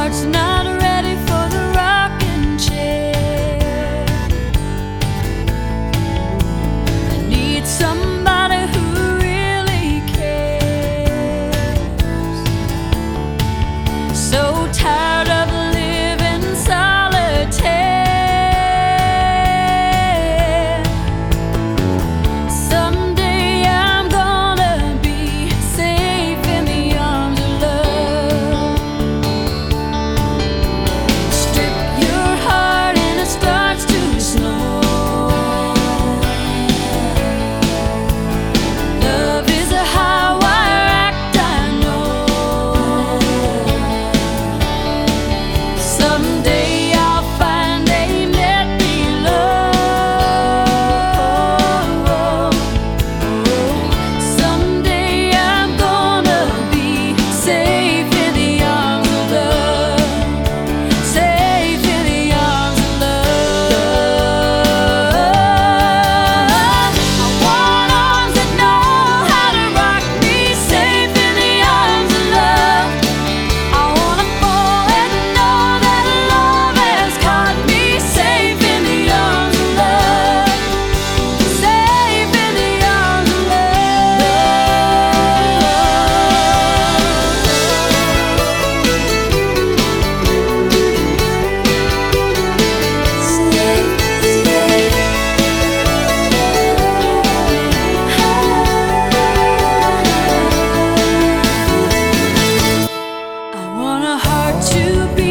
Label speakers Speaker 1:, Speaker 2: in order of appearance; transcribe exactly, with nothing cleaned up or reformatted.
Speaker 1: heart's not ready for the rocking chair. I need somebody who really cares. So tired of living solitaire. Someday I'm gonna be safe in the arms of love. Strip your heart and it starts to snow. Love is a high wire act, I know. Someday I'll find a net below. Someday I'm gonna be safe in the arms of love. Safe in the arms of love. I want arms that know how to rock me. Safe in the arms of love. I wanna fall and know that love has caught me. Safe in the arms of love. Safe in the arms of love. I want a heart to beat.